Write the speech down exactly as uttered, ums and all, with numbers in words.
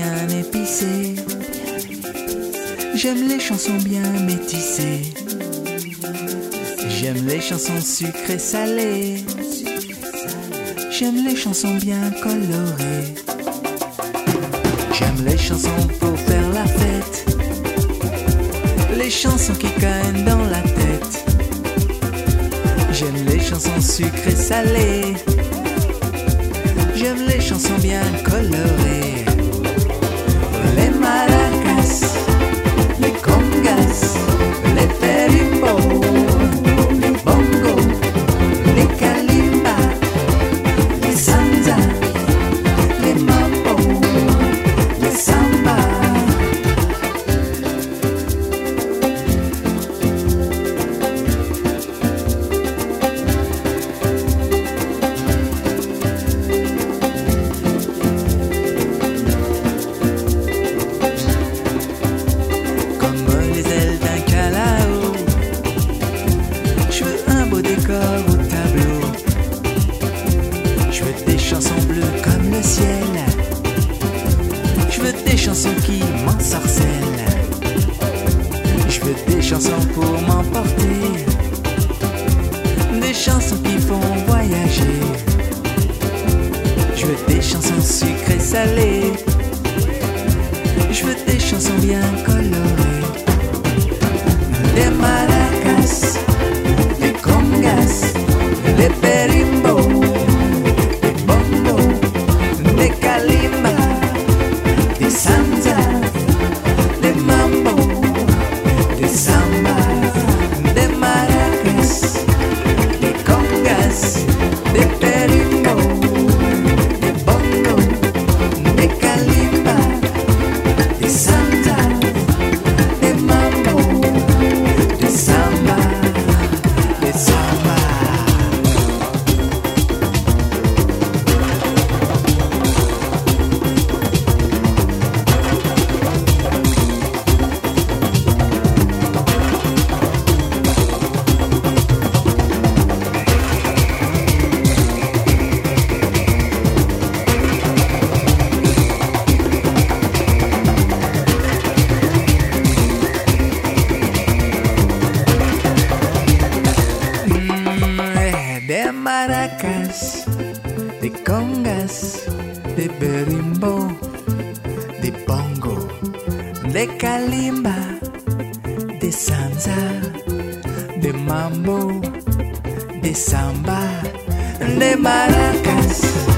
bien épicées. J'aime les chansons bien métissées. J'aime les chansons sucrées salées. J'aime les chansons bien colorées. J'aime les chansons pour faire la fête. Les chansons qui cognent dans la tête. J'aime les chansons sucrées salées. J'aime les chansons bien colorées. Les maracas, les congas, les berimbau, les bongos, les kalimba, les sanza, les mambo, les samba. Je veux des chansons qui m'ensorcellent. Je veux des chansons pour m'emporter. Des chansons qui font voyager. Je veux des chansons sucrées salées. Je veux des chansons bien colorées. Des maracas, des congas, des berimbau, des bongos, des kalimba, des sanza, des mambo, des samba, des maracas, des congas, des berimbau, des bongos, des kalimba, des sanza, des mambo, des samba, des samba. Des maracas, des congas, des berimbau, des bongo, des kalimba, des sanza, des mambo, des samba, des maracas.